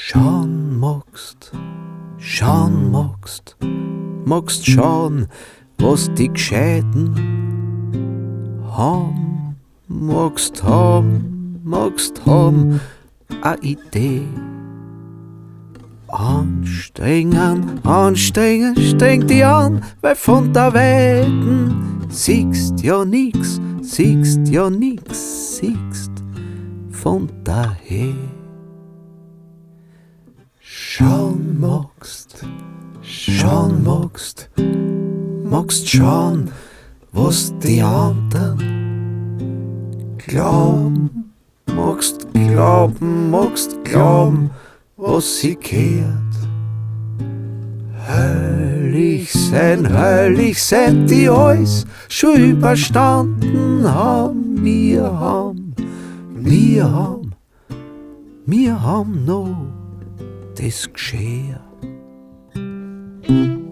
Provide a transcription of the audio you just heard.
magst schauen, was die Gescheiten haben, magst haben a Idee. Streng dich an, weil von der Weiten siehst von daher. Schauen magst schauen, was die anderen glauben, magst glauben, was sie kehrt. Herrlich sein, die alles schon überstanden haben. Wir haben noch das Geschirr.